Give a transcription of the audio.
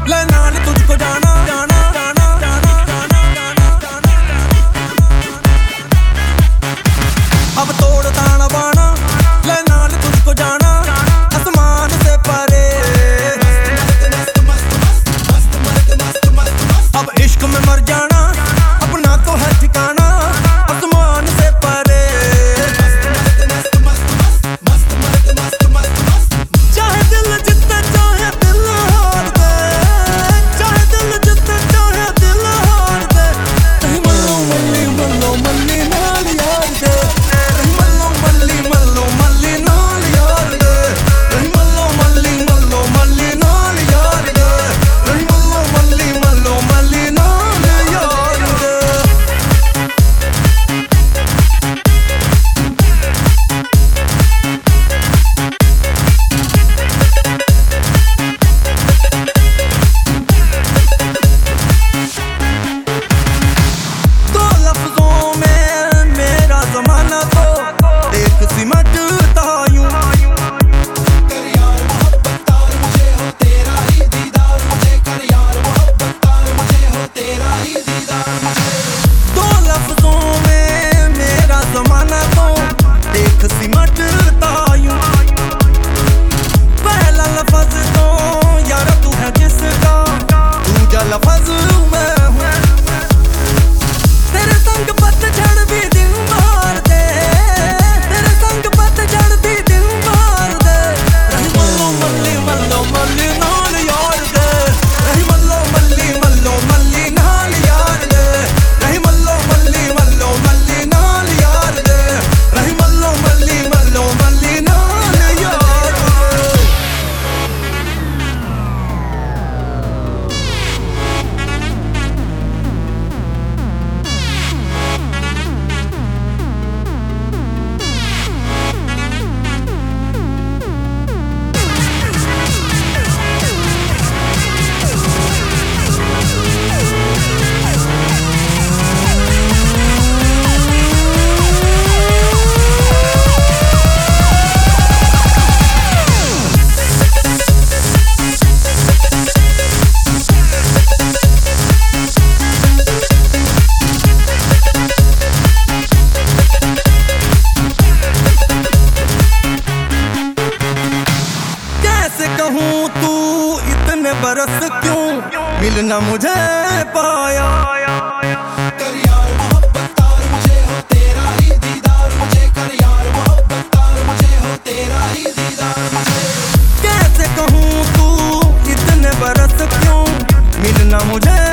ले नाल तुझको जाना जाना जाना जाना जाना जाना अब तोड़ ताना बाना ले नाल तुझको जाना आसमान से परे अब इश्क में मर जाना अपना तो है ठिकाना आसमान से परे चाहे दिल जितना चाहे दिल हार दे चाहे दिल जितना चाहे दिल हार दे कहीं मल्लो मल्ली नाल यार दे कहीं मल्लो मल्ली नाल यार दे कहीं मल्लो मल्ली नाल यार दे कहीं मल्लो मल्ली नाल यार दे। दो लफ्जों में मेरा ज़माना तो एक सिमटता यूं कर यार मोहब्बत तार मुझे हो तेरा ही दीदार मुझे कर यार मोहब्बत तार मुझे हो तेरा ही दीदार मुझे दो लफ्जों में मेरा ज़माना तो एक सिमटता यूं पहला लफ्ज तो यार तू है जिसका दूजा लफ्ज मैं हूँ तेरे संग पतझड़ भी दिन मार दे तेरे संग पतझड़ भी दिन मार दे रही मल्लो मल्ली नाल यार दे रही मल्लो मल्ली नाल यार दे रही मल्लो मल्ली नाल यार दे रही मल्लो मल्ली नाल यार दे। कैसे कहूँ तू इतने बरस क्यों मिलना मुझे पाया कर यार मोहब्बत तार मुझे हो तेरा ही दीदार मुझे कर यार मोहब्बत तार मुझे हो तेरा ही दीदार मुझे कैसे कहूँ तू इतने बरस क्यों मिलना मुझे